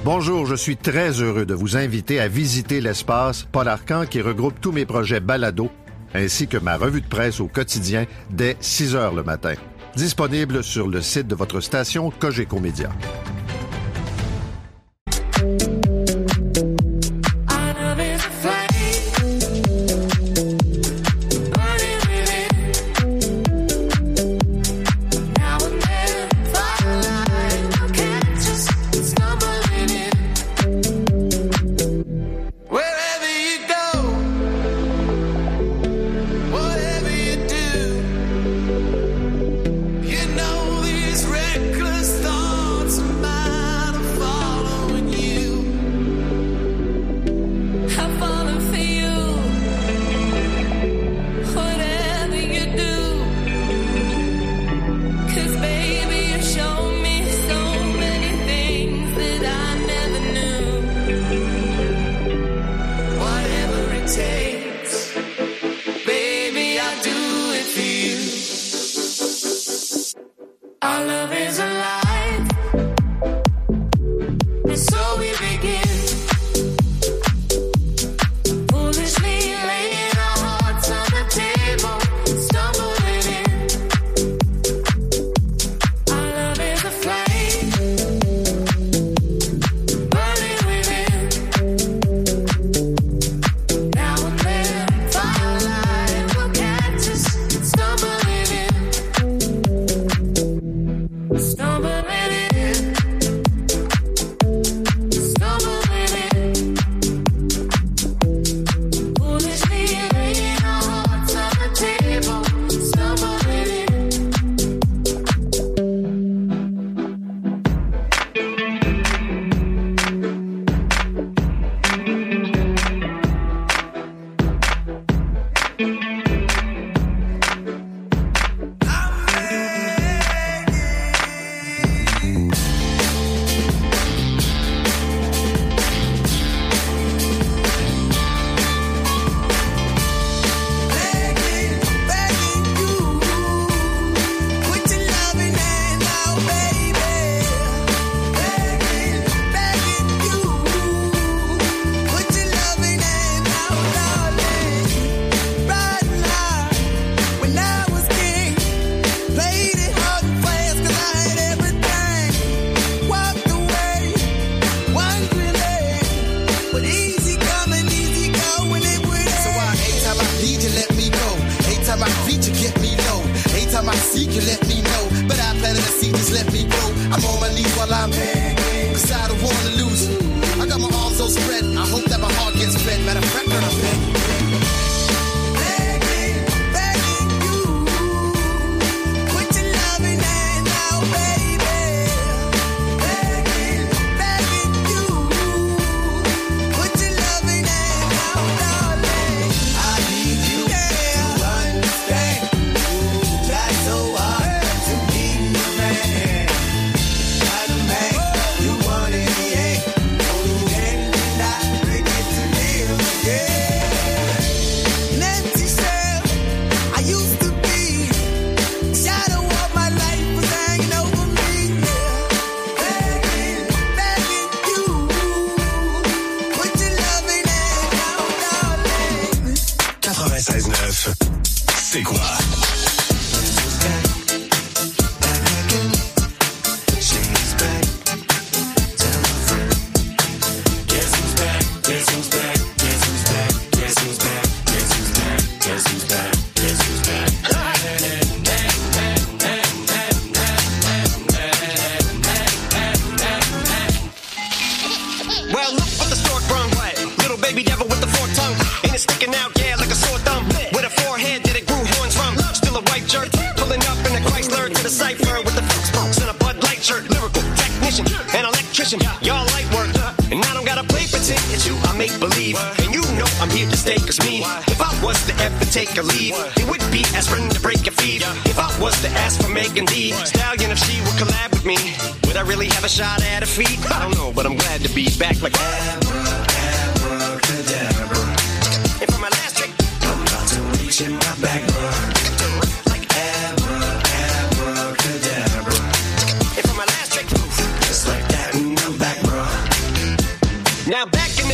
Bonjour, je suis très heureux de vous inviter à visiter l'espace Paul Arcand qui regroupe tous mes projets balado ainsi que ma revue de presse au quotidien dès 6 heures le matin. Disponible sur le site de votre station Cogeco Média. Just like that, and I'm back, bro.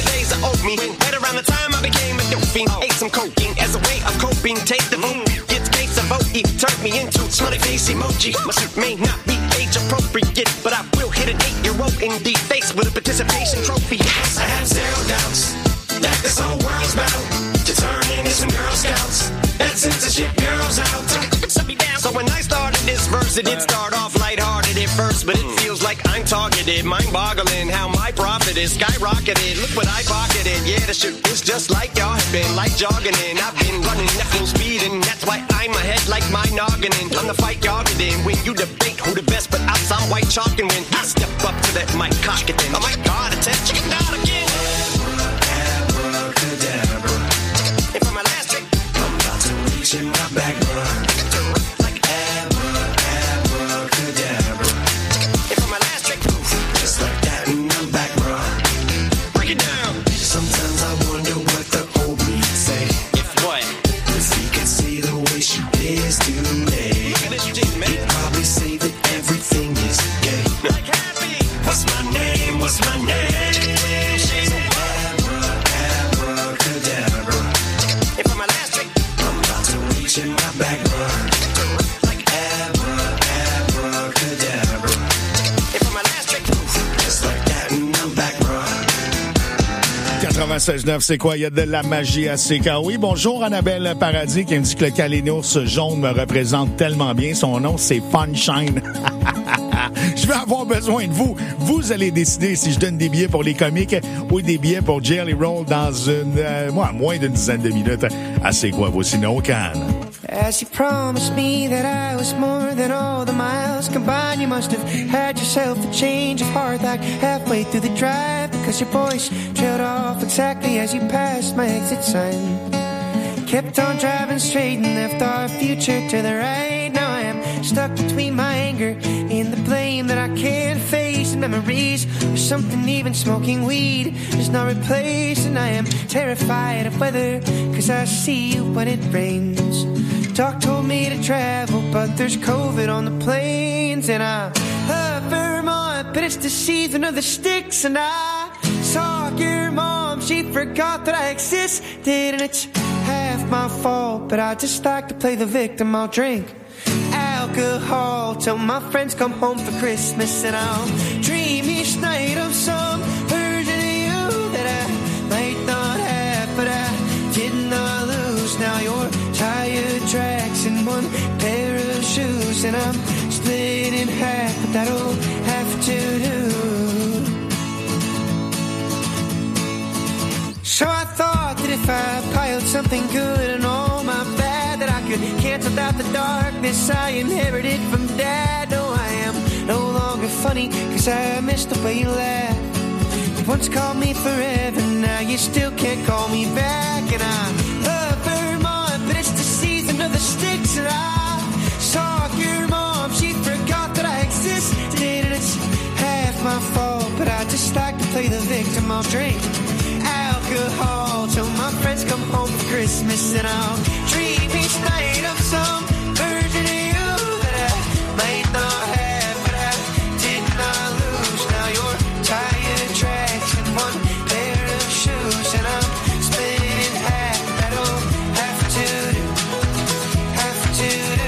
the days of old me. Right around the time I became a dope fiend. Ate some cocaine as a way of coping. Take the boom, get the case of OE. Turned me into smiley face emoji. My suit may not be age appropriate, but I will hit an 8-year-old in the face with a participation trophy. I have zero doubts that this whole world's bound to turn into some Girl Scouts. That censorship girls out. So when I started this verse, it did start off lighthearted at first, but it feels like I'm targeted. Mind-boggling how my profit is skyrocketed. Look what I pocketed. Yeah, the shit is just like y'all have been, like jogging in. I've been running at full speed, and that's why I'm ahead like my noggin. I'm the fight y'all get in. When you debate who the best, but I sound white chalk, and when I step up to that mic, cock it then. Oh my God, attention, chicken out again. Abracadabra. And for my last trick, I'm about to reach in my back, bro. Like abracadabra. and for my last trick, Just like that, and I'm back, bro. break it down. Sometimes I wonder what the old me say. If what? If he could see the way she is today, Look at this shit, man. he'd probably say that everything is gay. Like happy. What's my name? What's my name? Abracadabra. And for my last trick, I'm about to reach in my back, bro. like Abracadabra. and for my last trick, Just like that, and I'm back, bro. 96.9, c'est quoi? Il y a de la magie à CK. Oui, bonjour Annabelle Paradis qui me dit que le calénours jaune me représente tellement bien. Son nom, c'est Funshine. Je vais avoir besoin de vous. Vous allez décider si je donne des billets pour les comiques ou des billets pour Jelly Roll dans moins d'une dizaine de minutes. À C'est quoi? Voici No Can. As you promised me that I was more than all the miles combined, you must have had yourself a change of heart like halfway through the drive, because your voice trailed off exactly as you passed my exit sign. Kept on driving straight and left our future to the right. Now I am stuck between my anger and the blame that I can't face, and memories of something even smoking weed is not replaced. And I am terrified of weather, cause I see you when it rains. Doc told me to travel, but there's COVID on the planes. And I love Vermont, but it's the season of the sticks. And I saw your mom, she forgot that I existed. And it's half my fault, but I just like to play the victim. I'll drink alcohol till my friends come home for Christmas. And I'll dream each night of some version of you that I might not have, but I did not lose. Now you're tired tracks in one pair of shoes, and I'm split in half, but that'll have to do. So I thought that if I piled something good and all my bad, that I could cancel out the darkness I inherited from Dad. No, I am no longer funny, cause I miss the way you laugh. You once called me forever, now you still can't call me back. And I love Vermont, but it's the season of the sticks. And I saw your mom, she forgot that I existed. And it's half my fault, but I just like to play the victim. I'll drink alcohol till my friends come home for Christmas. And I'll dream each night of some version of you that I might not have, but I did not lose. Now you're tired tracks in one pair of shoes, and I'm split in half. That'll have to do, have to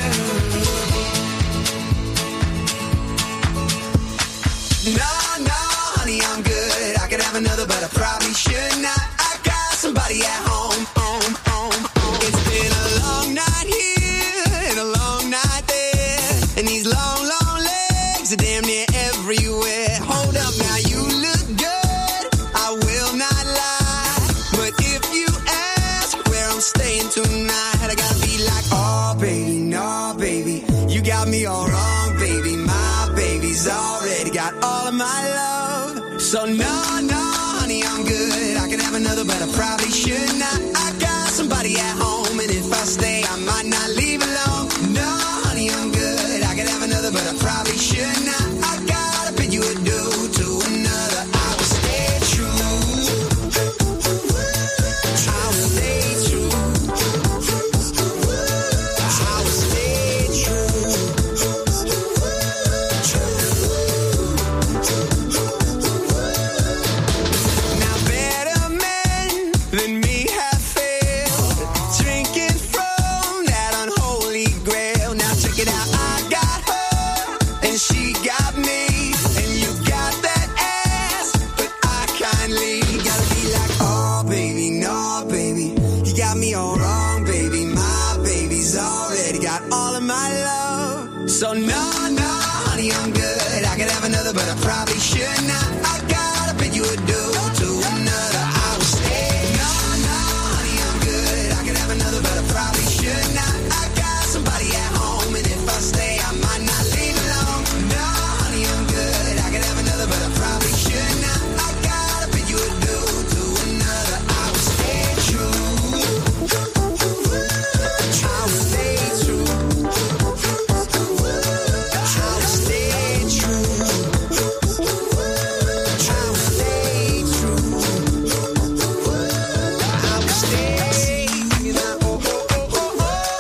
do. No, no, honey, I'm good. I could have another, but I probably should not. I got somebody at home. It's been a long night here and a long night there, and these long, long legs are damn near everywhere. Hold up now, you look good, I will not lie, but if you ask where I'm staying tonight, I gotta be like, oh baby, no baby, you got me all wrong, baby. My baby's already got all of my love. So no, no, honey, I'm good. I could have another, but I probably should not. I got somebody at home, and if I stay, I might not leave alone. No, honey, I'm good. I could have another, but I probably should not. I gotta bid you adieu to another. I will stay true. I will stay true. I will stay true. Now better than me have failed. Drinking from that unholy grail. Now check it out, I got her and she got me. And you got that ass, but I kindly gotta be like, oh baby, no baby, you got me all wrong, baby. My baby's already got all of my love. So no, honey, I'm good. I could have another, but I probably should not. I gotta bid you adieu to another. I will stay. No, honey, I'm good. I could have another, but I probably should not. I got somebody at home, and if I stay, I might not leave alone. No, honey, I'm good. I could have another, but I probably should not. I gotta bid you adieu to another. I will stay true. I will stay true. I will stay true. I will stay true. I will stay. Singing out, oh, oh, oh, oh,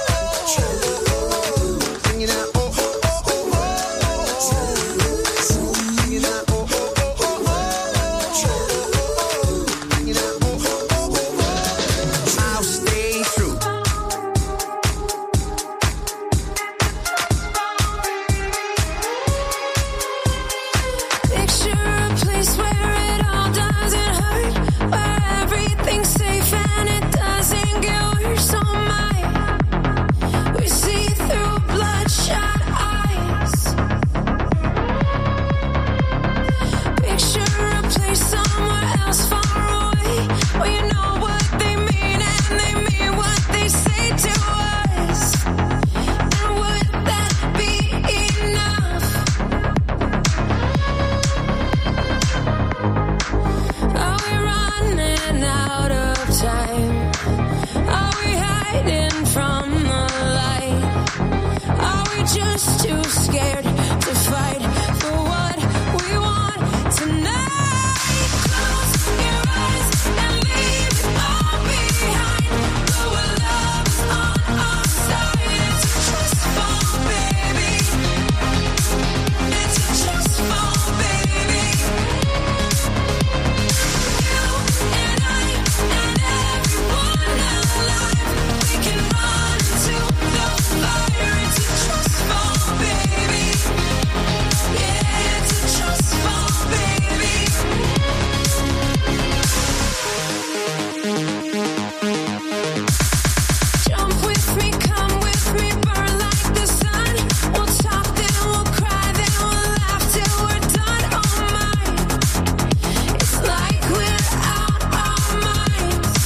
oh. Singing out, oh, oh, oh, oh, oh. Singing out, oh, oh, oh, oh, oh. Singing out, oh, oh, oh, oh, oh. I'll stay true. Picture a place where it all doesn't hurt, where everything's safe and it doesn't get worse. Oh my, we see through bloodshot eyes. Picture a place somewhere else far away, where you know what they mean and they mean what they say to us. And would that be enough? Are we running out of time? Are we hiding from the light? Are we just too scared to fight for what we want tonight? Close your eyes and leave it all behind. Though our love is on our side, it's a trust fall, baby. It's a trust fall, baby. You and I and everyone alive, we can run into the fire. It's a trust fall, baby. Yeah, it's a trust fall, baby. Jump with me, come with me, burn like the sun. We'll talk, then we'll cry, then we'll laugh till we're done. Oh my, it's like we're out our minds.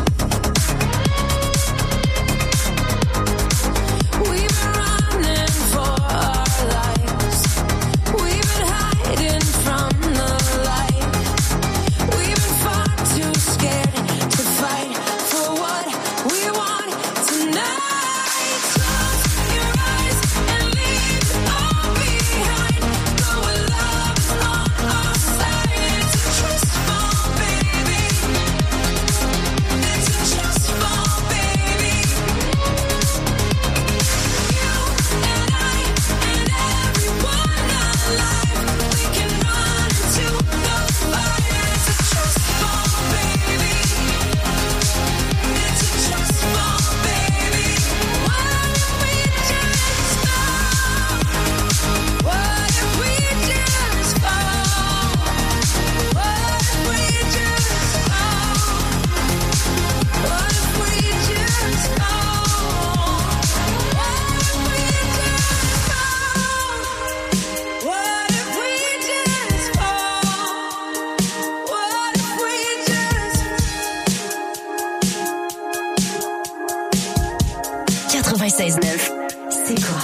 We've been running for our lives. We've been hiding from the light. We've been far too scared to fight for what we want tonight. Close your eyes and leave it all behind. Though our love is on our side, it's a trust fall, baby. It's a trust fall, baby. You and I and everyone alive, we can run into the fire. It's a trust fall, baby. It's a trust fall, baby. What if we just fall? What if we just fall? What if we just fall? What if we just fall? What if we just fall? What if we just fall? What if we just 96.9, c'est quoi?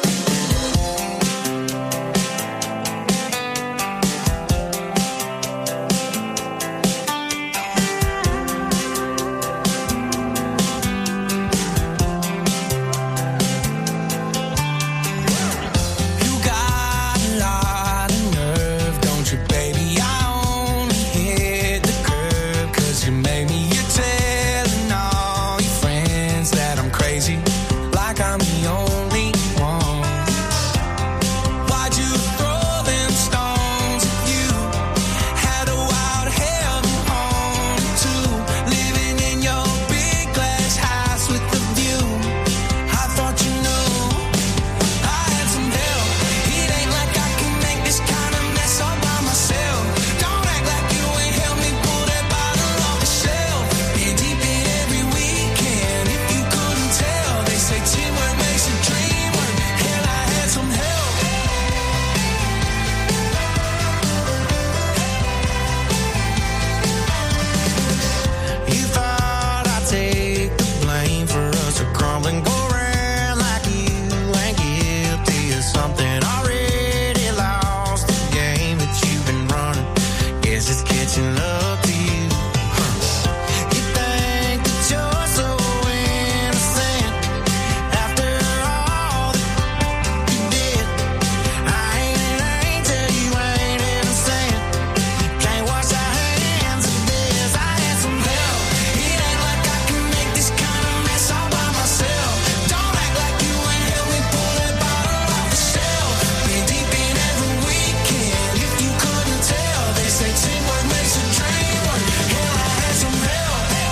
You got a lot of nerve, don't you, baby? I only hit the curb 'cause you made me. You're telling all your friends that I'm crazy, like I'm the catching up to you. You think that you're so innocent after all that you did. I ain't an angel, you ain't innocent. Can't wash our hands of this. I had some help. It ain't like I can make this kind of mess all by myself. Don't act like you ain't helped me pull that bottle off the shelf. Been deep in every weekend. If you couldn't tell, they say teamwork makes a dream work. Hell, I had some help.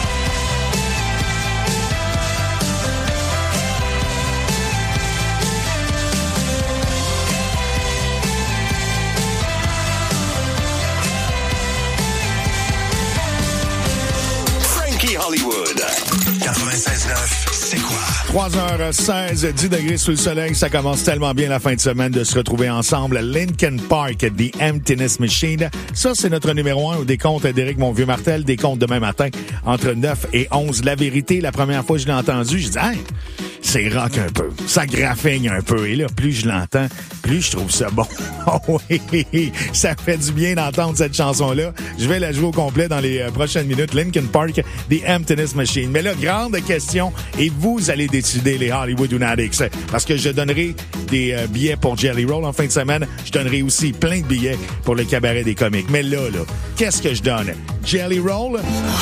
'Frankie Hollywood. 96.9, c'est quoi? 3h16, 10 degrés sous le soleil. Ça commence tellement bien la fin de semaine de se retrouver ensemble. Linkin Park, The Emptiness Machine. Ça, c'est notre numéro 1 au décompte d'Éric Monvieux-Martel. Décompte demain matin entre 9 et 11. La vérité, la première fois que je l'ai entendu, j'ai dit, hey, c'est rock un peu. Ça graffigne un peu. Et là, plus je l'entends, plus je trouve ça bon. Oh oui, ça fait du bien d'entendre cette chanson-là. Je vais la jouer au complet dans les prochaines minutes. Linkin Park, The Emptiness Machine. Mais là, grande question, et vous allez décider, les Hollywood Lunatics, parce que je donnerai des billets pour Jelly Roll en fin de semaine. Je donnerai aussi plein de billets pour le cabaret des comiques. Mais là, qu'est-ce que je donne? Jelly Roll?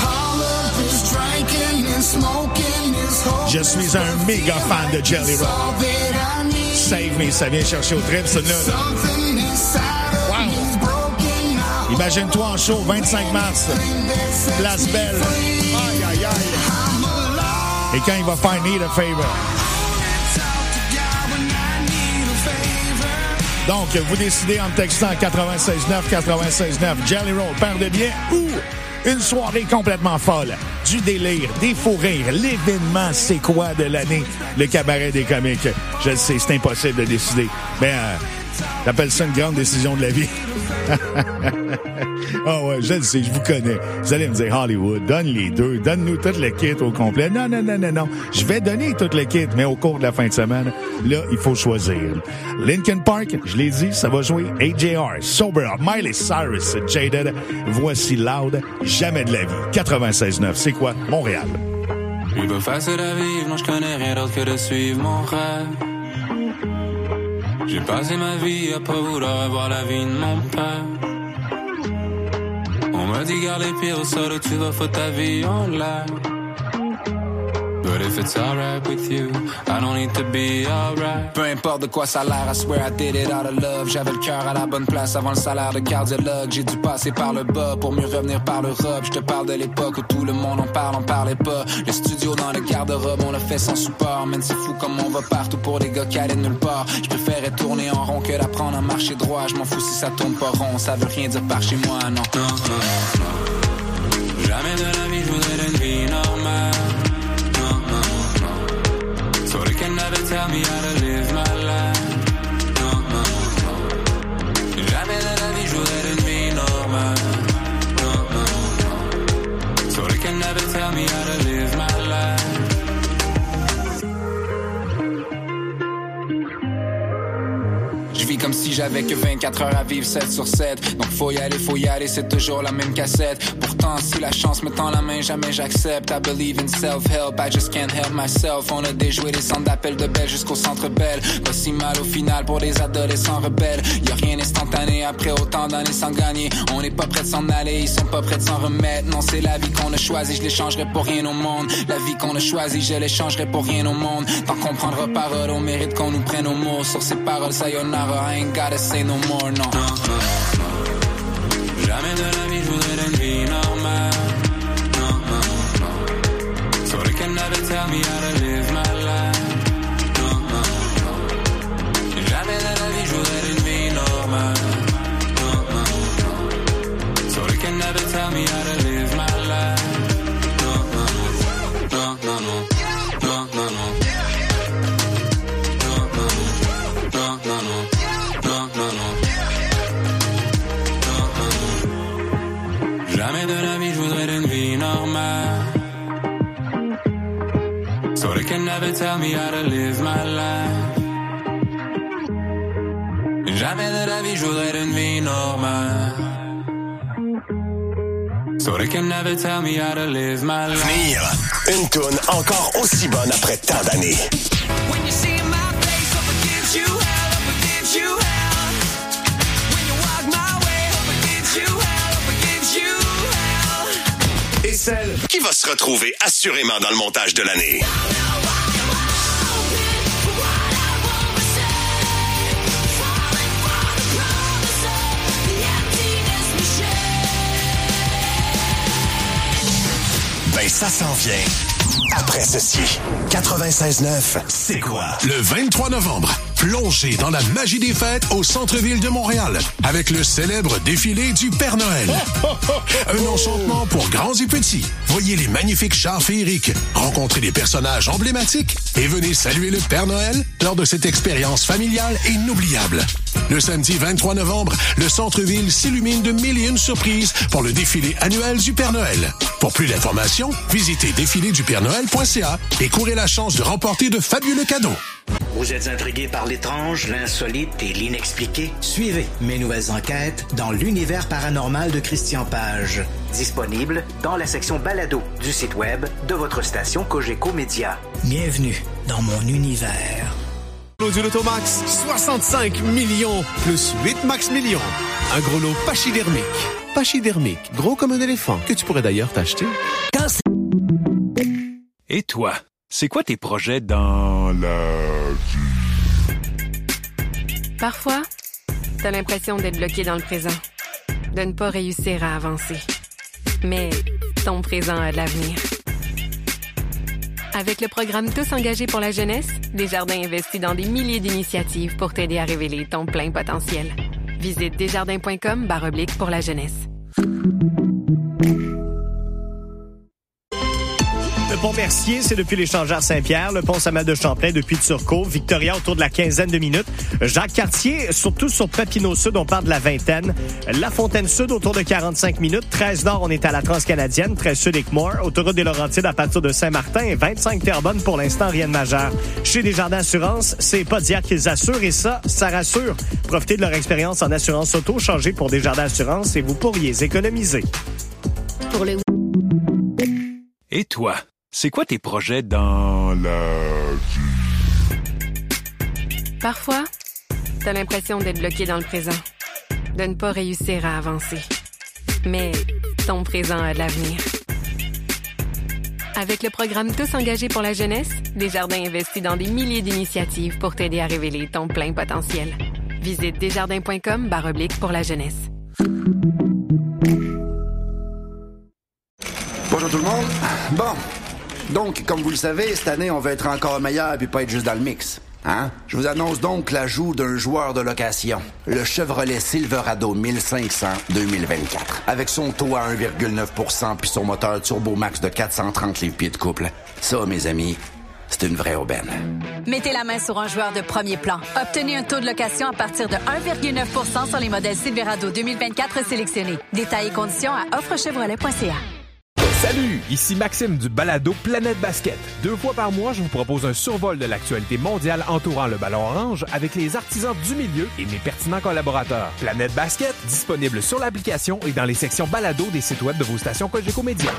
Je suis un méga fan de Jelly Roll. Save Me, ça vient chercher au trip, ça là. Wow! Imagine-toi en show, 25 mars, Place Belle. Aïe, aïe, aïe. Et quand il va faire Need a Favor. Donc, vous décidez en me textant 96.9, Jelly Roll, paire de billets ou une soirée complètement folle, du délire, des fous rires, l'événement c'est quoi de l'année, le cabaret des comiques. Je le sais, c'est impossible de décider. Mais j'appelle ça une grande décision de la vie. Ah ouais, je le sais, je vous connais. Vous allez me dire, Hollywood, donne les deux, donne-nous tout le kit au complet. Non. Je vais donner tout le kit, mais au cours de la fin de semaine, là, il faut choisir. Linkin Park, je l'ai dit, ça va jouer AJR, Sober Up, Miley Cyrus, Jaded. Voici Loud, jamais de la vie. 96.9, c'est quoi? Montréal. Je peux facile à vivre, non, je connais rien d'autre que de suivre mon rêve. J'ai passé ma vie à pas vouloir avoir la vie de mon père. On m'a dit garde les pieds au sol ou tu vas foutre ta vie en l'air. But if it's alright with you, I don't need to be alright. Peu importe de quoi ça a l'air, I swear I did it out of love. J'avais le cœur à la bonne place avant le salaire de cardiologue. J'ai dû passer par le bas pour mieux revenir par l'Europe. Je te parle de l'époque où tout le monde en parle, on parlait pas. Le studio dans le garde-robe, on l'a fait sans support. Man, c'est fou comme on va partout pour des gars qui allaient nulle part. Je préférais tourner en rond que d'apprendre à marcher droit. Je m'en fous si ça tourne pas rond, ça veut rien dire par chez moi, non. Jamais de la vie je voudrais une vie normale. So they can never tell me how to live my life. Jamais de la vie je voudrais une vie normale. So they can never tell me how to live my life. Je vis comme si j'avais que 24 heures à vivre 7 sur 7. Donc faut y aller, c'est toujours la même cassette. Pourtant si la chance me tend la main, jamais j'accepte. I believe in self-help, I just can't help myself. On a déjoué des centres d'appel de Belle jusqu'au centre Belle. Pas si mal au final pour des adolescents rebelles. Y'a rien instantané après autant d'années sans gagner. On n'est pas prêt de s'en aller, ils sont pas prêts de s'en remettre. Non, c'est la vie qu'on a choisie, je l'échangerai pour rien au monde. La vie qu'on a choisie, je l'échangerai pour rien au monde. Tant qu'on prendra parole, on mérite qu'on nous prenne au mot. Sur ces paroles, sayonara, I ain't gotta say no more, no. Jamais de la vie je voudrais une vie normale. So they can never tell me how to live my life. Jamais de la vie je voudrais une vie normale. So they can never tell me how to live my life. Jamais de la vie je voudrais une vie normale. So they can never tell me how to live my life. Jamais de la vie je voudrais une vie normale. So they can never tell me how to live my life. Venir, une toune encore aussi bonne après tant d'années. When you see my face, hope it gives you hell, hope it gives you hell. When you walk my way, hope it gives you hell, hope it gives you hell. Et celle qui va se retrouver assurément dans le montage de l'année. Ben ça s'en vient. Après ceci, 96.9, c'est quoi? Le 23 novembre, plongez dans la magie des fêtes au centre-ville de Montréal avec le célèbre défilé du Père Noël. Un enchantement pour grands et petits. Voyez les magnifiques chars féeriques, rencontrez des personnages emblématiques et venez saluer le Père Noël lors de cette expérience familiale et inoubliable. Le samedi 23 novembre, le centre-ville s'illumine de mille et une surprises pour le défilé annuel du Père Noël. Pour plus d'informations, visitez défilédupernoël.ca et courez la chance de remporter de fabuleux cadeaux. Vous êtes intrigué par l'étrange, l'insolite et l'inexpliqué? Suivez mes nouvelles enquêtes dans l'univers paranormal de Christian Page. Disponible dans la section balado du site web de votre station Cogeco Média. Bienvenue dans mon univers. Du Lotomax, 65 millions plus 8 max millions. Un gros lot pachydermique. Pachydermique, gros comme un éléphant, que tu pourrais d'ailleurs t'acheter. Et toi, c'est quoi tes projets dans la vie? Parfois, t'as l'impression d'être bloqué dans le présent, de ne pas réussir à avancer. Mais ton présent a de l'avenir. Avec le programme Tous engagés pour la jeunesse, Desjardins investit dans des milliers d'initiatives pour t'aider à révéler ton plein potentiel. Visite desjardins.com/pour la jeunesse. Le pont Mercier, c'est depuis l'échangeur Saint-Pierre. Le pont Samuel de Champlain depuis Turcot. Victoria, autour de la quinzaine de minutes. Jacques-Cartier, surtout sur Papineau-Sud, on parle de la vingtaine. La Fontaine-Sud, autour de 45 minutes. 13 Nord, on est à la Transcanadienne. 13 Sud, Équimore. Autoroute des Laurentides à partir de Saint-Martin. Et 25 Terrebonne, pour l'instant, rien de majeur. Chez Desjardins Assurance, c'est pas dire qu'ils assurent. Et ça rassure. Profitez de leur expérience en assurance auto. Changez pour Desjardins Assurance et vous pourriez économiser. Pour le... Et toi, c'est quoi tes projets dans la vie? Parfois, t'as l'impression d'être bloqué dans le présent, de ne pas réussir à avancer. Mais ton présent a de l'avenir. Avec le programme Tous engagés pour la jeunesse, Desjardins investit dans des milliers d'initiatives pour t'aider à révéler ton plein potentiel. Visite desjardins.com/pour la jeunesse. Bonjour tout le monde. Bon, donc, comme vous le savez, cette année, on va être encore meilleur puis pas être juste dans le mix. Hein? Je vous annonce donc l'ajout d'un joueur de location, le Chevrolet Silverado 1500 2024. Avec son taux à 1,9% puis son moteur Turbo Max de 430 livres-pieds de couple. Ça, mes amis, c'est une vraie aubaine. Mettez la main sur un joueur de premier plan. Obtenez un taux de location à partir de 1,9% sur les modèles Silverado 2024 sélectionnés. Détails et conditions à offrechevrolet.ca. Salut, ici Maxime du balado Planète Basket. 2 fois par mois, je vous propose un survol de l'actualité mondiale entourant le ballon orange avec les artisans du milieu et mes pertinents collaborateurs. Planète Basket, disponible sur l'application et dans les sections balado des sites web de vos stations Cogeco Média.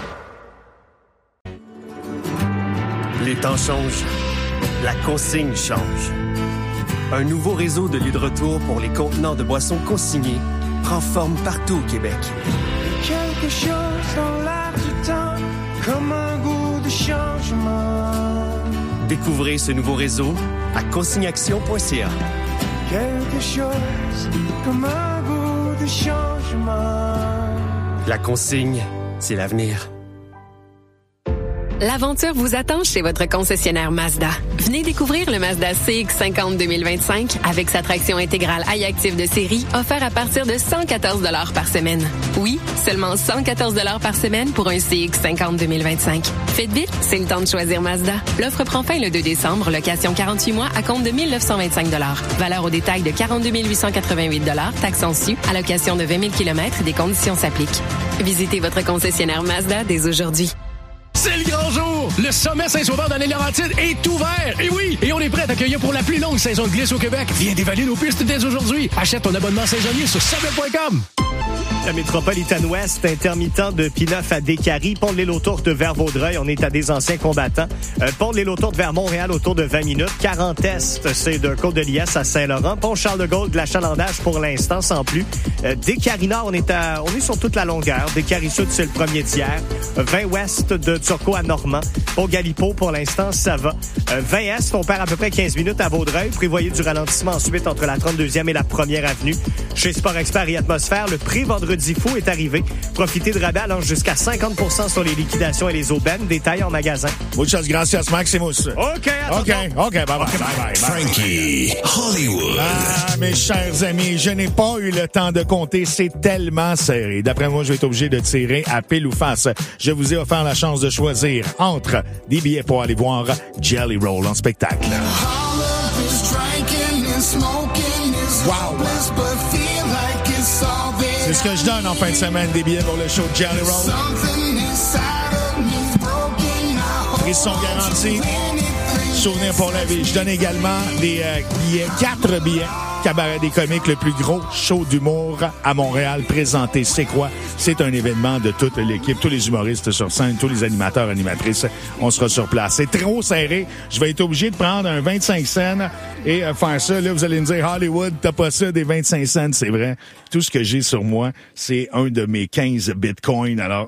Les temps changent. La consigne change. Un nouveau réseau de lieux de retour pour les contenants de boissons consignés prend forme partout au Québec. Quelque chose dans l'air du temps, comme un goût de changement. Découvrez ce nouveau réseau à consignaction.ca. Quelque chose comme un goût de changement. La consigne, c'est l'avenir. L'aventure vous attend chez votre concessionnaire Mazda. Venez découvrir le Mazda CX-50 2025 avec sa traction intégrale iActive de série offert à partir de 114 $ par semaine. Oui, seulement 114 $ par semaine pour un CX-50 2025. Faites vite, c'est le temps de choisir Mazda. L'offre prend fin le 2 décembre, location 48 mois à compte de 1 925 $. Valeur au détail de 42 888 $, taxes en su, allocation de 20 000 km, des conditions s'appliquent. Visitez votre concessionnaire Mazda dès aujourd'hui. C'est le grand jour! Le sommet Saint-Sauveur dans les Laurentides est ouvert! Et oui! Et on est prêt à t'accueillir pour la plus longue saison de glisse au Québec. Viens dévaler nos pistes dès aujourd'hui. Achète ton abonnement saisonnier sur subway.com. La métropolitaine ouest, intermittent de P9 à Décarie, pont de l'île aux Tourtes vers Vaudreuil, on est à des anciens combattants. Pont de l'île aux Tourtes vers Montréal autour de 20 minutes. 40 Est, c'est de Côte-de-Liesse à Saint-Laurent. Pont Charles-de-Gaulle de l'achalandage pour l'instant, sans plus. Décarie Nord, on est sur toute la longueur. Décarie Sud, c'est le premier tiers. 20 Ouest de Turcot à Normand. Pont Galipo, pour l'instant, ça va. 20 Est, on perd à peu près 15 minutes à Vaudreuil. Prévoyez du ralentissement ensuite entre la 32e et la 1er avenue. Chez Sport Expert et Atmosphère, le prix Vendredi fou est arrivé. Profitez de rabais allant jusqu'à 50% sur les liquidations et les aubaines. Détails en magasin. Muchas gracias, Maximus. OK, bye-bye. Frankie Hollywood. Ah, mes chers amis, je n'ai pas eu le temps de compter. C'est tellement serré. D'après moi, je vais être obligé de tirer à pile ou face. Je vous ai offert la chance de choisir entre des billets pour aller voir Jelly Roll en spectacle. Wow! C'est ce que je donne en fin de semaine, des billets pour le show Jelly Roll. Prix sont garantis. Souvenir pour la vie. Je donne également des billets, 4 billets. Cabaret des comiques, le plus gros show d'humour à Montréal présenté. C'est quoi? C'est un événement de toute l'équipe, tous les humoristes sur scène, tous les animateurs, animatrices. On sera sur place. C'est trop serré. Je vais être obligé de prendre un 25 cents et faire ça. Là, vous allez me dire, Hollywood, t'as pas ça, des 25 cents. C'est vrai. Tout ce que j'ai sur moi, c'est un de mes 15 bitcoins. Alors,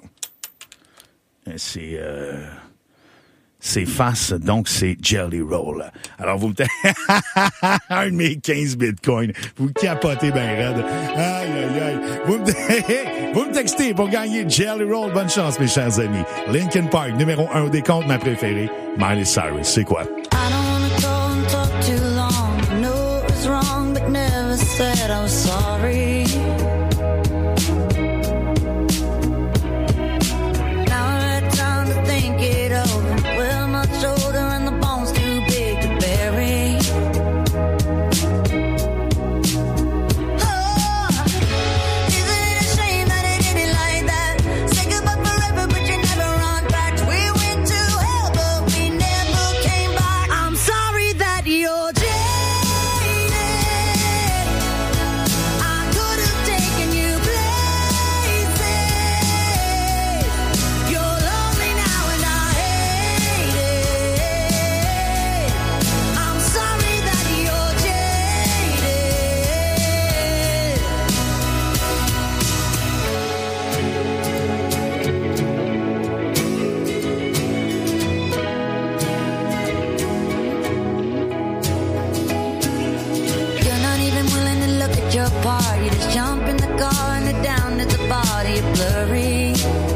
c'est face, donc c'est Jelly Roll. Alors, vous me un de mes 15 bitcoins. Vous capotez bien raide. Aïe. Vous me textez pour gagner Jelly Roll. Bonne chance, mes chers amis. Linkin Park, numéro 1 au décompte, ma préférée. Miley Cyrus, c'est quoi? I don't wanna go and talk too long. I know it was wrong, but never said I was sorry. Now I had time to think it over. Well, my shoulder and the bones too big to bury. Oh, isn't it a shame that it ended like that? Say goodbye forever, but you never run back. We went to hell, but we never came back. I'm sorry that you're jaded. I could have taken you places. You're lonely now and I hate it. I'm sorry that you're jaded. You're not even willing to look at your part. You just jump in the car and head down to the body of blurry.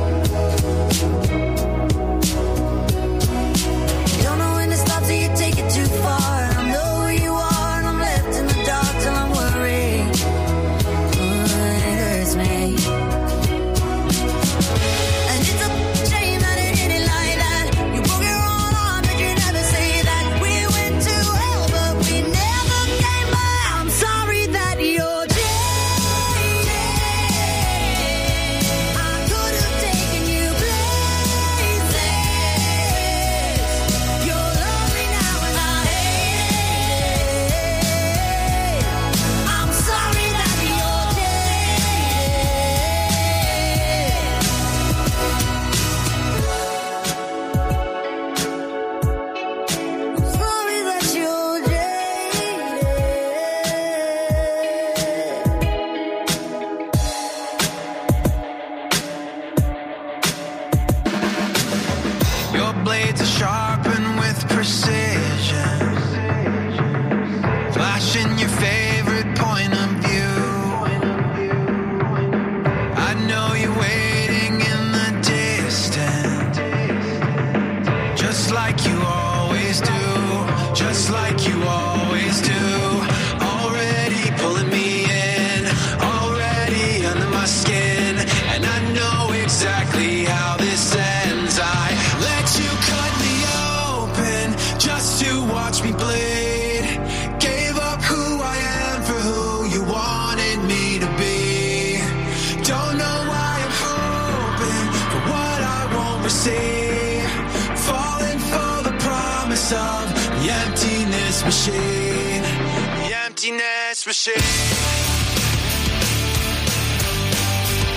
You don't know when to stop, so you take it too far. I don't know who you are, and I'm left in the dark till I'm worried. It hurts me. And it's a shame that it ended like that. You broke your own arm, but you never say that. We went to hell, but we never came back. I'm sorry that you're jaded. I could have taken you places. You're lonely now and I hate it. I'm sorry that you're jaded. Sorry that you're Your blades are sharpened with precision, flashing your favorite point of view. I know you're waiting in the distance, just like you always do, just like you always do. Already pulling me in, already under my skin, and I know exactly how this ends. I let you cut me open just to watch me bleed. Gave up who I am for who you wanted me to be. Don't know why I'm hoping for what I won't receive. Falling for the promise of the emptiness machine. The emptiness machine.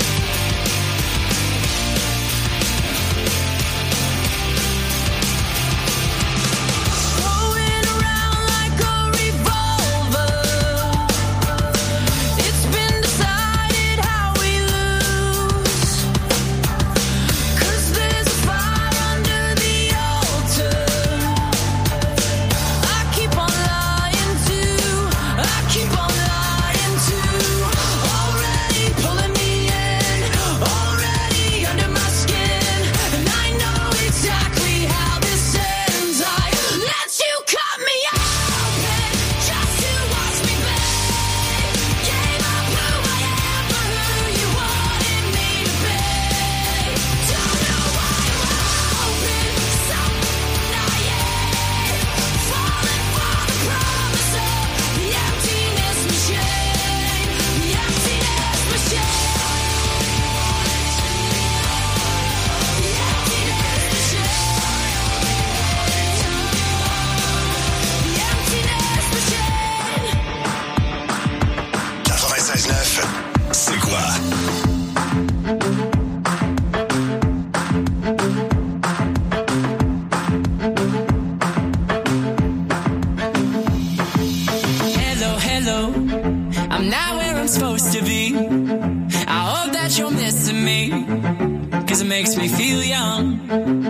'cause it makes me feel young.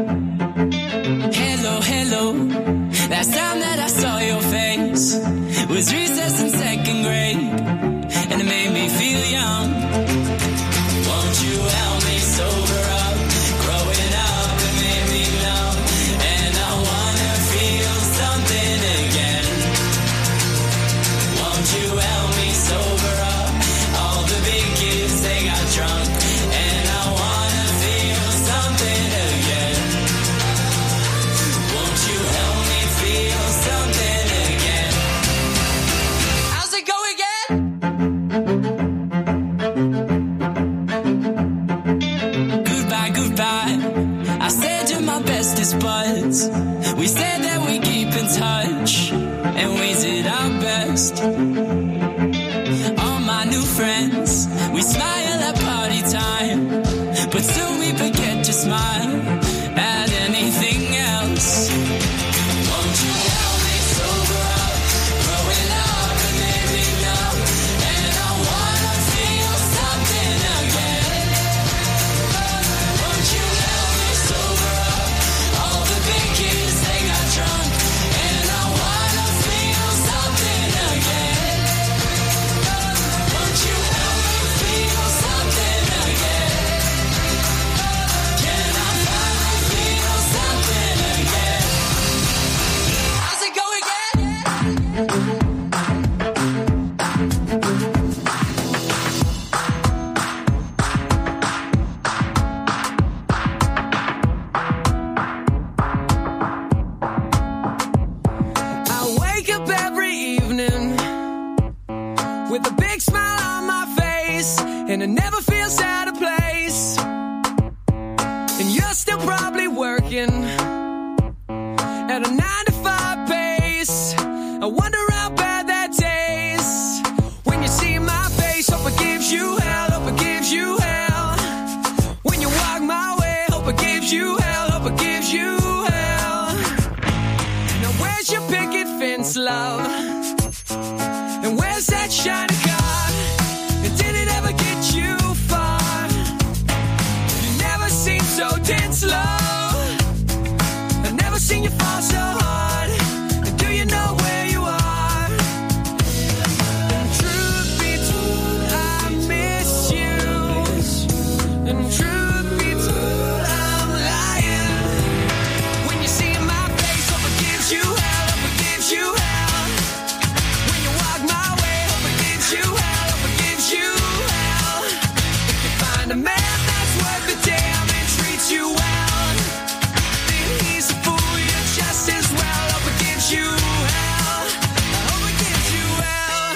Hello, hello. Last time that I saw your face was recess in second grade, and it made me feel young. Won't you help me sober up? Growing up, it made me numb, and I wanna feel something again. Won't you help me sober up? All the big kids, they got drunk, and I wanna feel something again. Won't you help me feel something again? How's it go again? Goodbye, goodbye. I said you're my bestest buds. We said that we keep in touch, and we did our best. All my new friends, we smile at party time, but soon we forget to smile at anything else. Won't you help me sober up? Growing up, it made me numb, and I wanna feel something again. Won't you help me sober up? All the big kids, they got drunk, and I wanna feel something again. Won't you help me feel something again? Can I finally feel something again? How's it go again? I wake up every evening with a big smile on my face, and it never feels out of place. And you're still probably working at a 9-to-5 pace. I wonder how bad that tastes when you see my face. Hope it gives you hell, hope it gives you hell. When you walk my way, hope it gives you hell, hope it gives you hell. Now where's your picket fence, love? And where's that shiny car? And did it ever get you far? You never seem so dead slow. I've never seen you fall so hard. And do you know where you are? And truth be told, I miss you. And truth be told, I'm lying. When you see my face, hope it gives you hell, hope it gives you hell. When you walk my way, hope it gives you hell, hope it gives you hell. If you find a man that's worth the damn and treats you well, then he's a fool, you're just as well. Hope it gives you hell, I hope it gives you hell.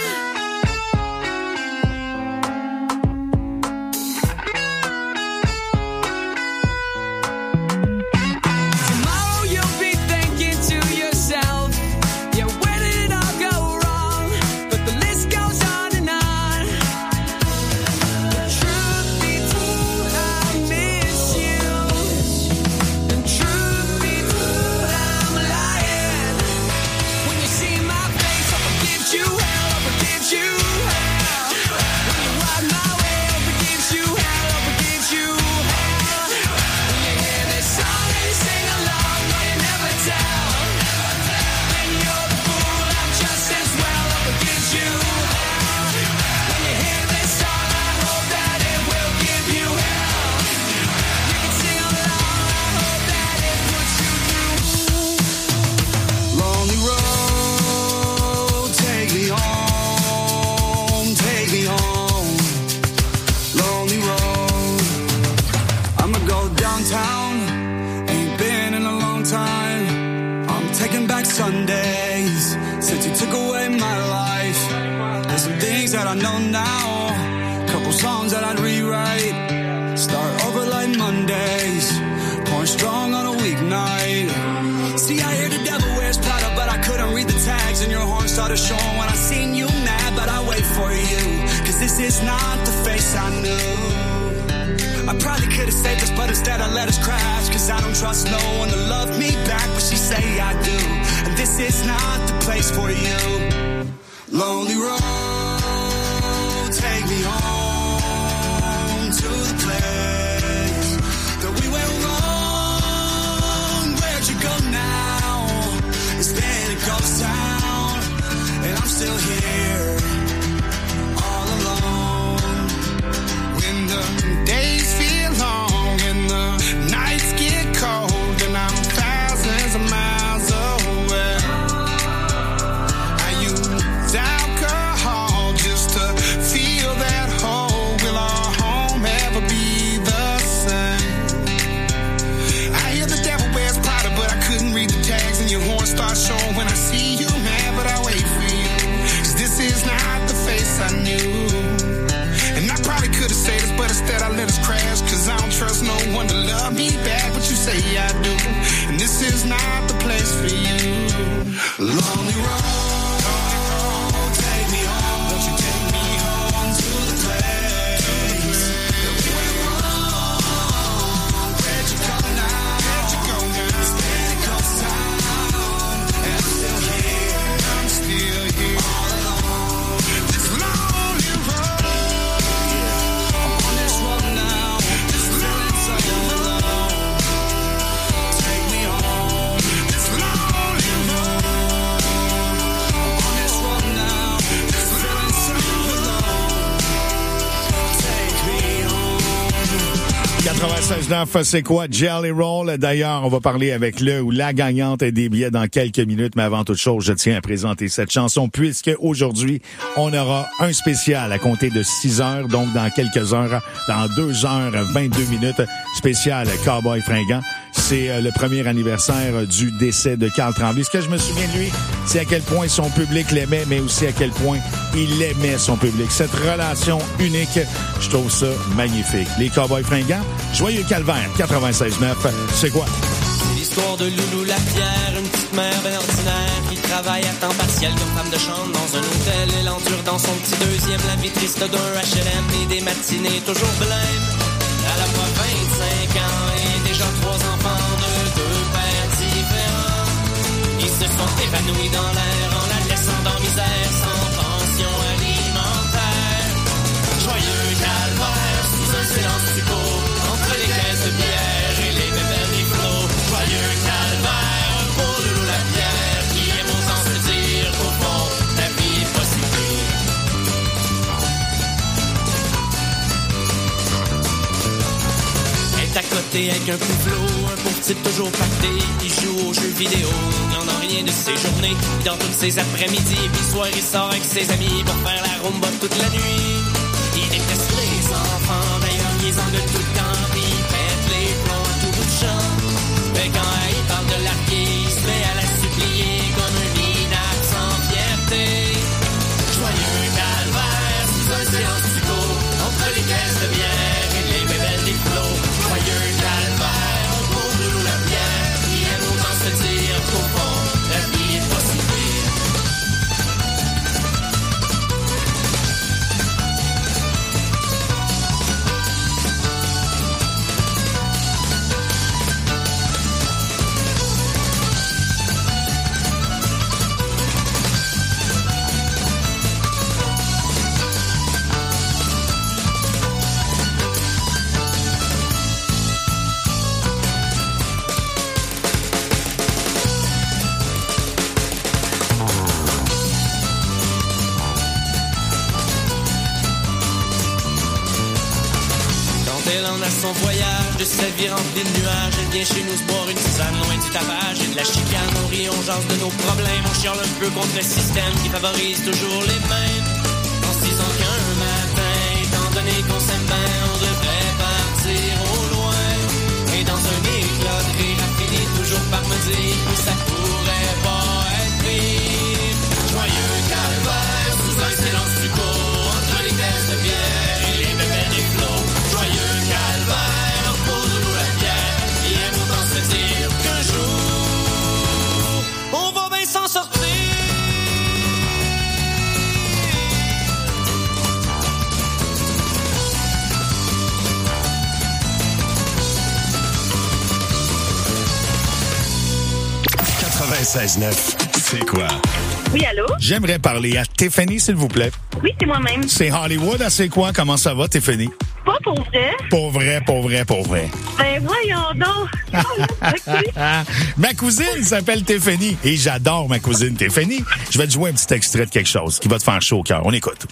Tomorrow you'll be thinking to yourself, yeah, where did it all go wrong? But the list goes on and on. Truth be told, I miss you. And truth be told, I'm lying. When you see my face, hope it gives you hell, hope it gives you hell. When you walk my way, hope it gives you hell, hope it gives you hell. When you hear this song and you sing along, no, you never tell. Then you're the fool, I'm just as well, hope it gives you hell. When you hear this song, I hope that it will give you hell. You can sing along, I hope that it puts you through. Lonely road, take me home, take me home. Lonely road, I'ma go downtown, ain't been in a long time. I'm taking back Sundays, since you took away my life. There's some things that I know now, couple songs that I'd rewrite. Start over like Mondays, pouring strong on a weeknight. See, I hear the devil wears Prada, but I couldn't read the tags, and your horn started showing when I seen you mad, but I wait for you, 'cause this is not the face I knew. I probably could've saved us, but instead I let us crash, 'cause I don't trust no one to love me back, but she say I do, and this is not the place for you. Lonely road, take me home to the place love me back, but you say I do. And this is not the place for you. Lonely road, take me home. Won't you take me home to the place that went wrong? Where'd you go now? Where'd you go now? It's Pentecost time, and I'm still here. I'm still here all alone. This lonely road, I'm on this road now. Just feeling so alone. Take me home. This lonely road, I'm on this road now. Just feeling so alone. Take me home. 96.9, c'est quoi? Jelly Roll. D'ailleurs, on va parler avec le ou la gagnante des billets dans quelques minutes. Mais avant toute chose, je tiens à présenter cette chanson puisque aujourd'hui, on aura un spécial à compter de 6 heures. Donc, dans quelques heures, dans 2 heures, 22 minutes, spécial Cowboy Fringant. C'est le premier anniversaire du décès de Carl Tremblay. Ce que je me souviens de lui, c'est à quel point son public l'aimait, mais aussi à quel point il aimait son public. Cette relation unique, je trouve ça magnifique. Les Cowboys Fringants, Joyeux Calvaire, 96.9, c'est quoi? C'est l'histoire de Loulou Lapierre, une petite mère ben ordinaire qui travaille à temps partiel comme femme de chambre dans un hôtel. Elle endure dans son petit deuxième la vie triste d'un HLM et des matinées toujours blêmes. Elle a pas 25 ans et déjà 3 enfants de 2 pères différents. Ils se sont évanouis dans l'air en la laissant dans misère sans pension alimentaire. Joyeux Calvaire sous un silence si beau entre les caisses de bière et les bébelles des flots. Joyeux Calvaire pour Loulou Lapierre qui aime autant se dire qu'au fond la vie est pas si pire. À côté avec un pouflot, un pauvre type toujours pacté, qui joue aux jeux vidéo, il n'en a rien de ses journées, il dort toutes ses après-midi, et puis le soir il sort avec ses amis pour faire la rumba toute la nuit. Il déteste les enfants, d'ailleurs ils engueulent tout le temps, puis il pète les plombs à tout bout de champ. Mais quand il parle de larguer, il se met à la supplier comme un minac sans fierté. Joyeux Calvaire, sous un silence psycho, entre les caisses de bière et les bébelles des flots. Joyeux Calvaire pour Loulou Lapierre qui aime autant se dire qu'au fond la vie est pas si pire. Son voyage de sa vie remplie de nuages, elle vient chez nous se boire une tisane loin du tapage et de la chicane. On rit, on jase de nos problèmes, on chiale un peu contre le système qui favorise toujours les mêmes. En se disant qu'un matin, étant donné qu'on s'aime bien, on devrait partir au loin. Et dans un éclat de rire, elle finit toujours par me dire que ça pourrait pas être pire. Joyeux Calvaire, sous un silence du court, entre les caisses de bière et les bébés des flots. Joyeux Calvaire pour Loulou Lapierre qui aime autant se dire qu'un jour on va bien s'en sortir. C'est quoi? Oui, allô? J'aimerais parler à Tiffany, s'il vous plaît. Oui, c'est moi-même. C'est Hollywood, à C'est quoi? Comment ça va, Tiffany? Pas pour vrai. Pour vrai, pour vrai, pour vrai. Ben voyons donc. Okay. Ma cousine s'appelle Tiffany et j'adore ma cousine Tiffany. Je vais te jouer un petit extrait de quelque chose qui va te faire chaud au cœur. On écoute.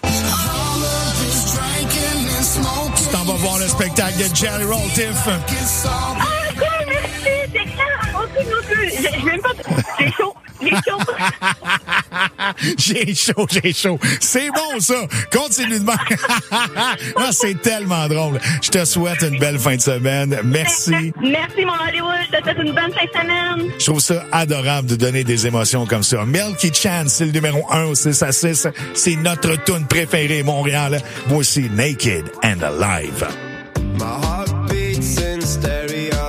Tu t'en vas voir le spectacle de Jelly Roll, Tiff. Ah, cool, merci. C'est clair. Je vais même pas... J'ai chaud. J'ai chaud. C'est bon, ça. Continue de même. Ah, c'est tellement drôle. Je te souhaite une belle fin de semaine. Merci. Merci, mon Hollywood. Je te souhaite une bonne fin de semaine. Je trouve ça adorable de donner des émotions comme ça. Milky Chance, c'est le numéro 1 au 6 à 6. C'est notre tune préférée, Montréal. Voici Naked and Alive. My heart beats in stereo.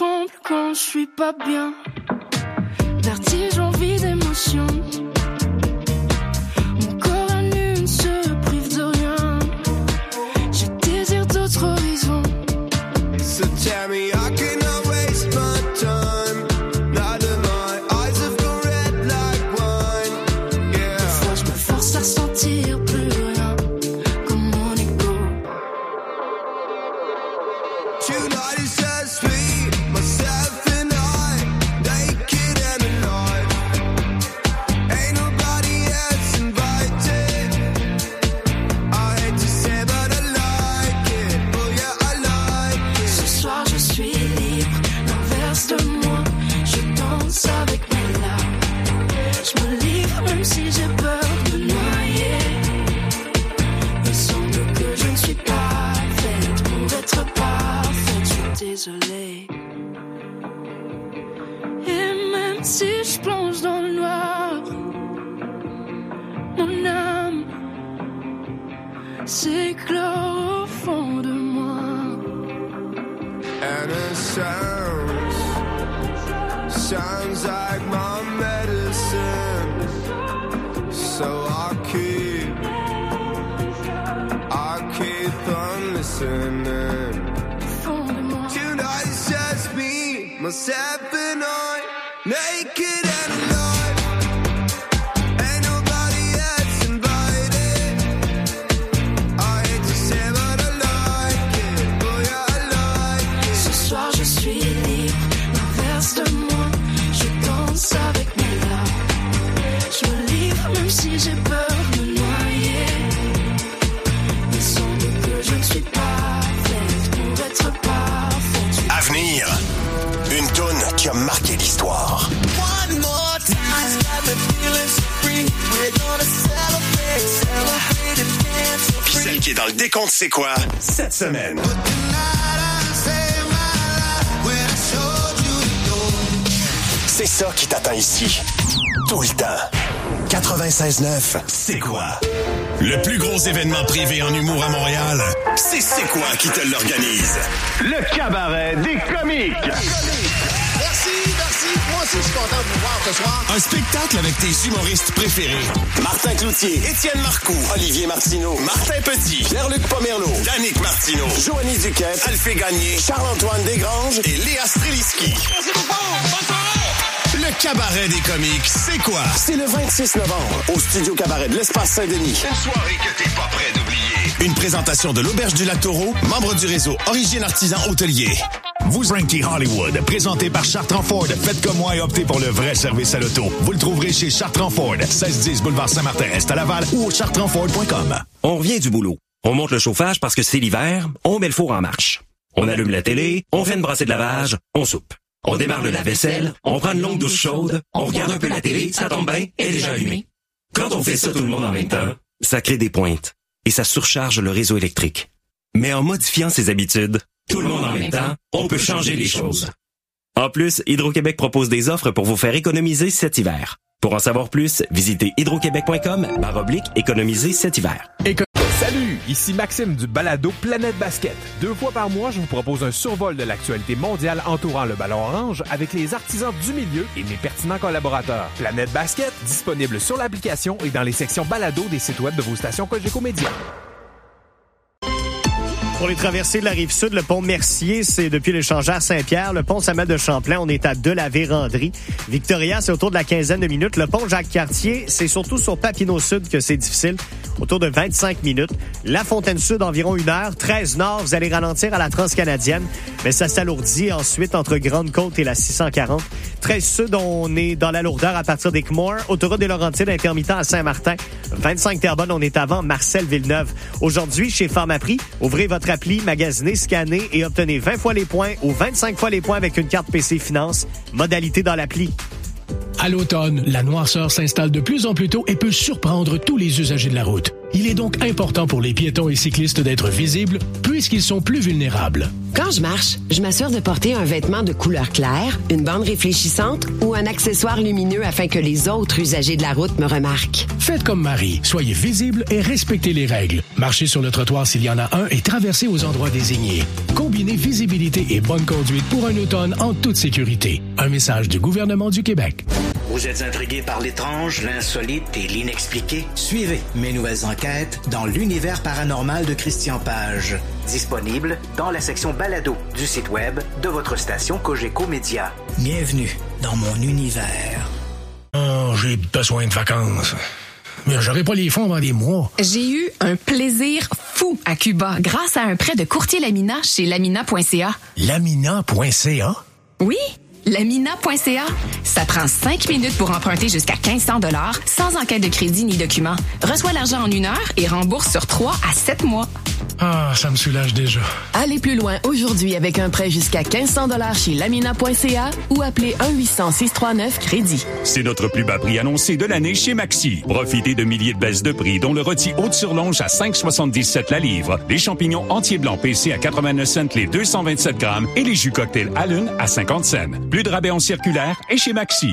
tremble quand je suis pas bien. Vertige, envie d'émotion. Mon corps à nu ne se prive de rien. Je désire d'autres horizons. So tell me I cannot waste my time. Now that my eyes have gone red like wine. Yeah. Des fois je me force à ressentir plus rien comme mon ego. Tonight is just me, myself and I, naked and alive. Ain't nobody else invited. I hate to say but I like it. Oh yeah, I like it. Ce soir je suis libre, l'inverse de moi. Je danse avec mes larmes. Je me livre même si j'ai peur de noyer. Il semble que je ne suis pas faite pour être parfaite. Je suis désolée. Et même si je plonge dans le noir, mon âme s'éclore au fond de moi. And it sounds like my medicine. So I keep on listening. Tonight it's just me, myself and I, naked and alive. Ain't nobody else invited. I hate to say but I like it. Oh yeah, I like it. Ce soir je suis libre, l'inverse de moi. Je danse avec mes larmes. Je me livre même si j'ai peur de me noyer. Il semble que je ne suis pas faite pour être parfaite. À venir, une toune qui a marqué l'histoire. One more time, got me feeling so free. We're gonna celebrate and dance so Puis free. celle qui est dans le décompte c'est quoi cette semaine. C'est ça qui t'attend ici. Tout le temps. 96.9, c'est quoi? Le plus gros événement privé en humour à Montréal, c'est quoi qui te l'organise? Le cabaret des comiques. Merci. Moi aussi, je suis content de vous voir ce soir. Un spectacle avec tes humoristes préférés. Martin Cloutier, Étienne Marcoux, Olivier Martineau, Martin Petit, Pierre-Luc Pomerleau, Danick Martineau, Joanie Duquette, Alphée Gagné, Charles-Antoine Desgranges et Léa Streliski. Le cabaret des comiques, c'est quoi? C'est le 26 novembre, au Studio Cabaret de l'Espace Saint-Denis. Une soirée que t'es pas prêt d'oublier. Une présentation de l'Auberge du Lac-Taureau, membre du réseau Origine Artisan Hôtelier. Vous Frankie Hollywood, présenté par Chartrand Ford. Faites comme moi et optez pour le vrai service à l'auto. Vous le trouverez chez Chartrand Ford, 1610 boulevard Saint-Martin-Est à Laval ou au chartrandford.com. On revient du boulot. On monte le chauffage parce que c'est l'hiver, on met le four en marche. On allume la télé, on fait une brassée de lavage, on soupe. On démarre le lave-vaisselle, on prend une longue douche chaude, on regarde un peu la télé, ça tombe bien, elle est déjà allumée. Quand on fait ça tout le monde en même temps, ça crée des pointes et ça surcharge le réseau électrique. Mais en modifiant ses habitudes, tout le monde en même temps, on peut changer les choses. En plus, Hydro-Québec propose des offres pour vous faire économiser cet hiver. Pour en savoir plus, visitez hydroquebec.com/économiser cet hiver. Salut, ici Maxime du balado Planète Basket. 2 fois par mois, je vous propose un survol de l'actualité mondiale entourant le ballon orange avec les artisans du milieu et mes pertinents collaborateurs. Planète Basket, disponible sur l'application et dans les sections balado des sites web de vos stations Cogeco Média. Pour les traversées de la Rive-Sud, le pont Mercier, c'est depuis l'échangeur Saint-Pierre. Le pont Samuel de Champlain, on est à Delavé-Randry. Victoria, c'est autour de la quinzaine de minutes. Le pont Jacques-Cartier, c'est surtout sur Papineau-Sud que c'est difficile, autour de 25 minutes. La Fontaine-Sud, environ 1 heure. 13 Nord, vous allez ralentir à la Transcanadienne, mais ça s'alourdit ensuite entre Grande-Côte et la 640. 13 Sud, on est dans la lourdeur à partir d'Équimor. Autoroute des Laurentides, intermittent à Saint-Martin. 25 Terrebonne, on est avant Marcel-Villeneuve. Aujourd'hui, chez Pharmaprix, ouvrez votre appli, magasinez, scannez et obtenez 20 fois les points ou 25 fois les points avec une carte PC Finance. Modalité dans l'appli. À l'automne, la noirceur s'installe de plus en plus tôt et peut surprendre tous les usagers de la route. Il est donc important pour les piétons et cyclistes d'être visibles puisqu'ils sont plus vulnérables. Quand je marche, je m'assure de porter un vêtement de couleur claire, une bande réfléchissante ou un accessoire lumineux afin que les autres usagers de la route me remarquent. Faites comme Marie, soyez visible et respectez les règles. Marchez sur le trottoir s'il y en a un et traversez aux endroits désignés. Combinez visibilité et bonne conduite pour un automne en toute sécurité. Un message du gouvernement du Québec. Vous êtes intrigué par l'étrange, l'insolite et l'inexpliqué? Suivez Mes nouvelles enquêtes dans l'univers paranormal de Christian Page. Disponible dans la section balado du site web de votre station Cogeco Média. Bienvenue dans mon univers. Oh, j'ai besoin de vacances. Mais j'aurai pas les fonds avant des mois. J'ai eu un plaisir fou à Cuba grâce à un prêt de courtier Lamina chez lamina.ca. Lamina.ca? Oui, lamina.ca. Ça prend 5 minutes pour emprunter jusqu'à 1500 $ sans enquête de crédit ni document. Reçois l'argent en 1 heure et rembourse sur 3 à 7 mois. Ah, ça me soulage déjà. Allez plus loin aujourd'hui avec un prêt jusqu'à 1500 $ chez lamina.ca ou appelez 1-800-639-crédit. C'est notre plus bas prix annoncé de l'année chez Maxi. Profitez de milliers de baisses de prix, dont le rôti Haute-sur-Longe à 5,77 la livre, les champignons entiers blancs PC à 89 cents les 227 grammes et les jus cocktails à l'une à 50 cents. Plus de rabais en circulaire et chez Maxi.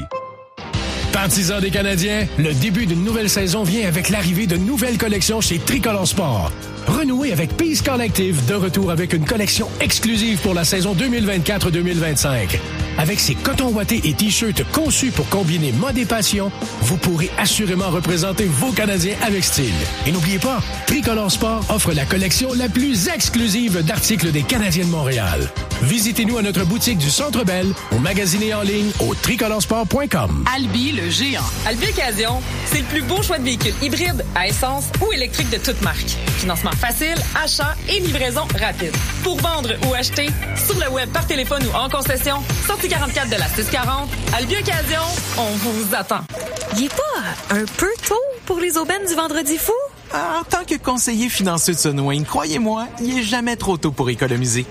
Partisans des Canadiens, le début d'une nouvelle saison vient avec l'arrivée de nouvelles collections chez Tricolore Sport. Renouez avec Peace Collective, de retour avec une collection exclusive pour la saison 2024-2025. Avec ses cotons ouatés et t-shirts conçus pour combiner mode et passion, vous pourrez assurément représenter vos Canadiens avec style. Et n'oubliez pas, Tricolore Sport offre la collection la plus exclusive d'articles des Canadiens de Montréal. Visitez-nous à notre boutique du Centre Bell ou magasinez en ligne au tricoloresport.com. Albi, le géant. Albi Occasion, c'est le plus beau choix de véhicules hybrides, à essence ou électriques de toute marque. Financement facile, achat et livraison rapide. Pour vendre ou acheter, sur le web, par téléphone ou en concession, sortie 44 de la 640, Albi Occasion, on vous attend. Il est pas un peu tôt pour les aubaines du Vendredi fou? En tant que conseiller financier de Sunwing, croyez-moi, il est jamais trop tôt pour économiser.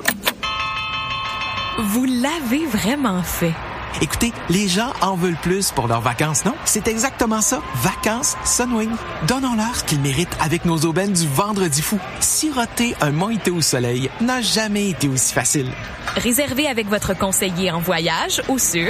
Vous l'avez vraiment fait. Écoutez, les gens en veulent plus pour leurs vacances, non? C'est exactement ça. Vacances Sunwing. Donnons-leur ce qu'ils méritent avec nos aubaines du Vendredi fou. Siroter un mojito au soleil n'a jamais été aussi facile. Réservez avec votre conseiller en voyage ou sur...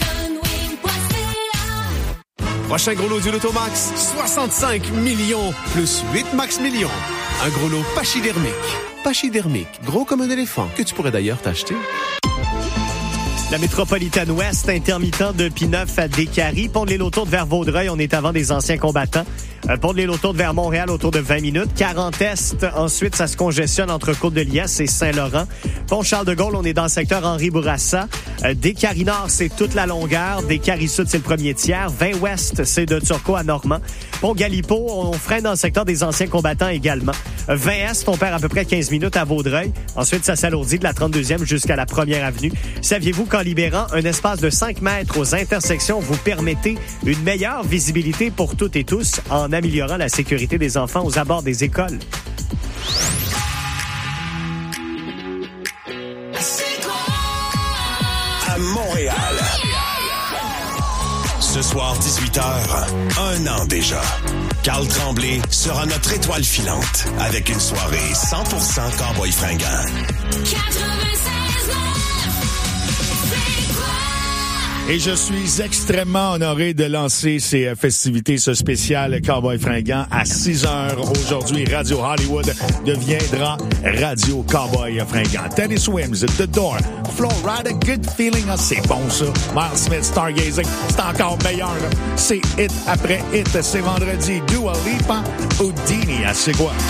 Prochain gros lot du Lotomax, 65 millions plus 8 max millions. Un gros lot pachydermique. Pachydermique, gros comme un éléphant, que tu pourrais d'ailleurs t'acheter. La métropolitaine ouest, intermittent de P9 à Décarie. Pont de l'île autour de vers Vaudreuil, on est avant des anciens combattants. Pont de l'île autour de vers Montréal, autour de 20 minutes. 40 Est, ensuite, ça se congestionne entre Côte-de-Liesse et Saint-Laurent. Pont Charles-de-Gaulle, on est dans le secteur Henri-Bourassa. Décarie Nord, c'est toute la longueur. Décarie Sud, c'est le premier tiers. 20 Ouest, c'est de Turcot à Normand. Pont Galipo, on freine dans le secteur des anciens combattants également. 20 Est, on perd à peu près 15 minutes à Vaudreuil. Ensuite, ça s'alourdit de la 32e jusqu'à la 1er avenue. Saviez-vous qu'en libérant un espace de 5 mètres aux intersections, vous permettez une meilleure visibilité pour toutes et tous en améliorant la sécurité des enfants aux abords des écoles? À Montréal. Ce soir, 18h, 1 an déjà. Carl Tremblay sera notre étoile filante avec une soirée 100% cowboy fringant. 96.9. Et je suis extrêmement honoré de lancer ces festivités, ce spécial Cowboy Fringant à 6h. Aujourd'hui, Radio Hollywood deviendra Radio Cowboy Fringant. Teddy Swims, The Door, Flo Rida, Good Feeling. Ah, c'est bon ça. Miles Smith, Stargazing, c'est encore meilleur. Là. C'est hit après hit. C'est vendredi. Dua Lipa, Houdini. Ah, c'est quoi?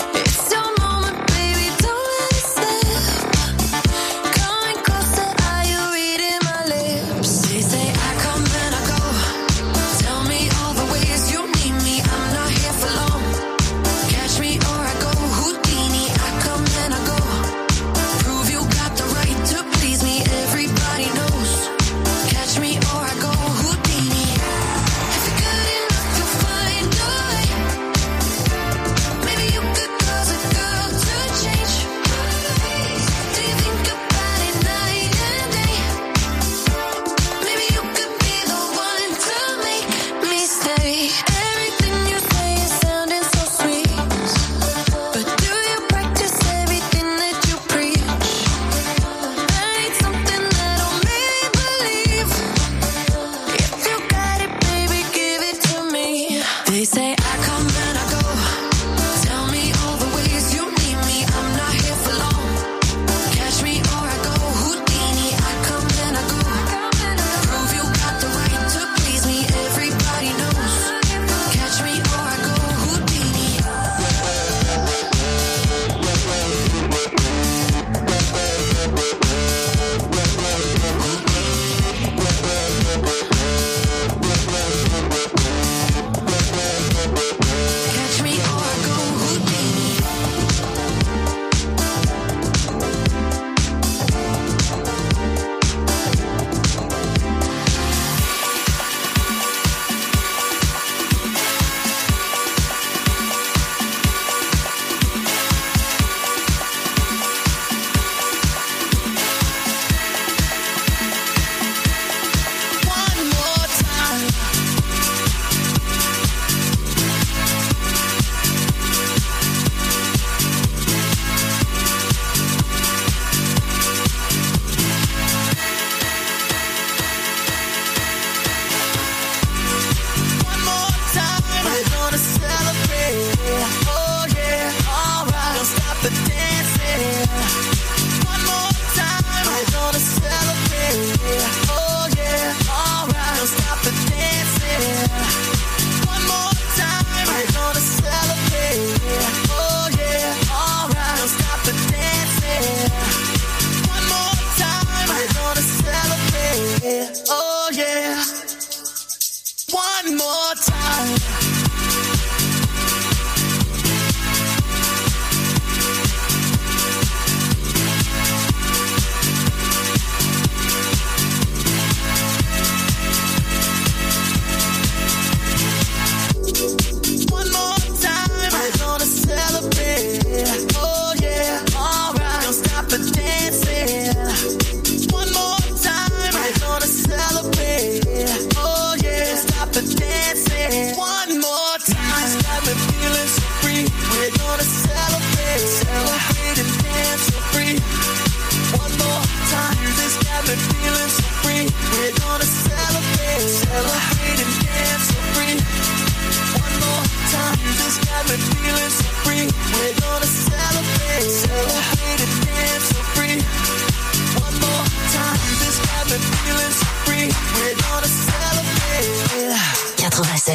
Coming closer, are you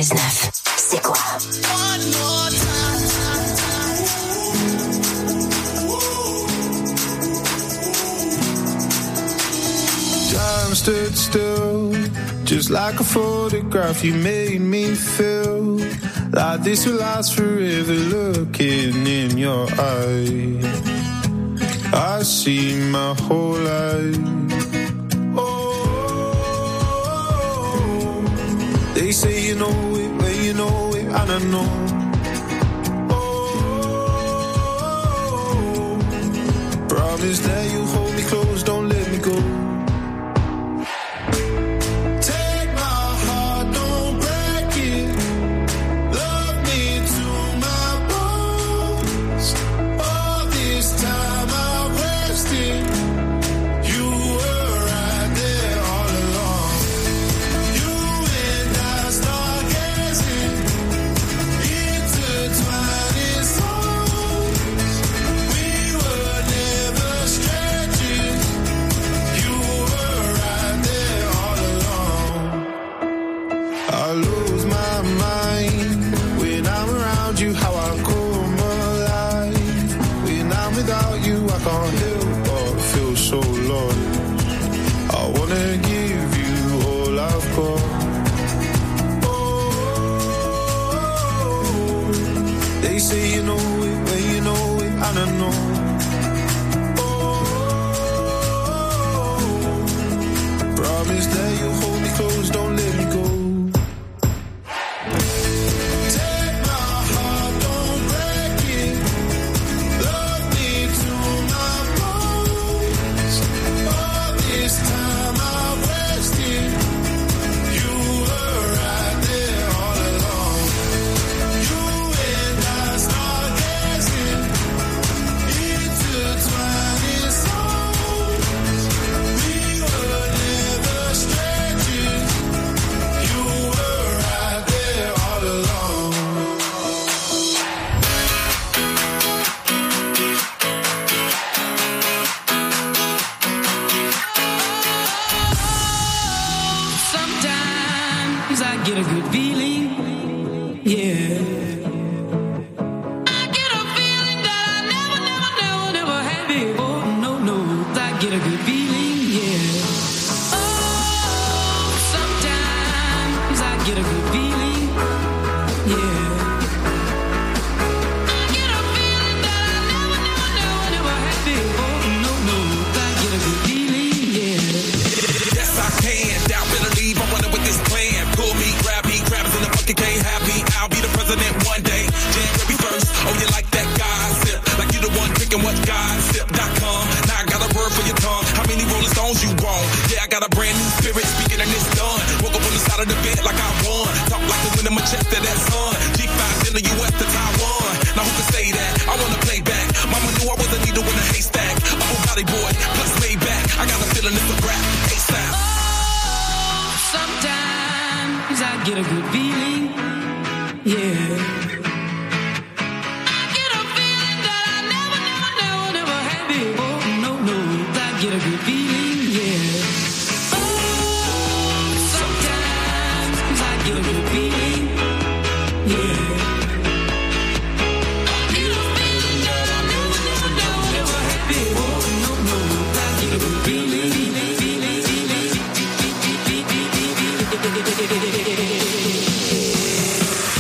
96.9. C'est quoi? One more Time stood still, just like a photograph. You made me feel like this will last forever. Looking in your eyes, I see my whole life. Oh, they say you know it, well you know it, and I know. Oh, promise that you hold me close, don't let me go.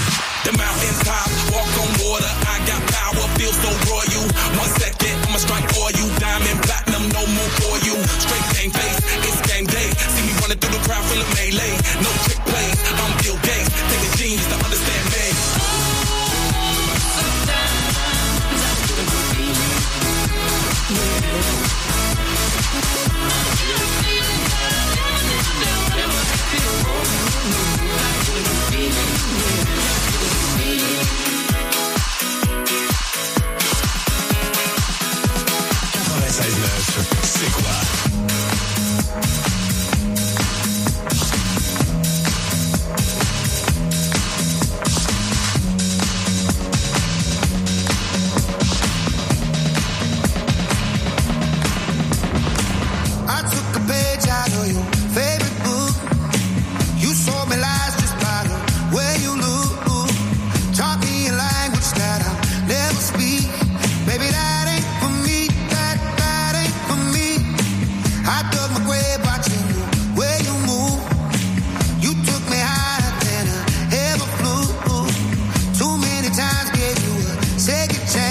The mountain top, walk on water. I got power, feel so royal. 1 second, I'ma strike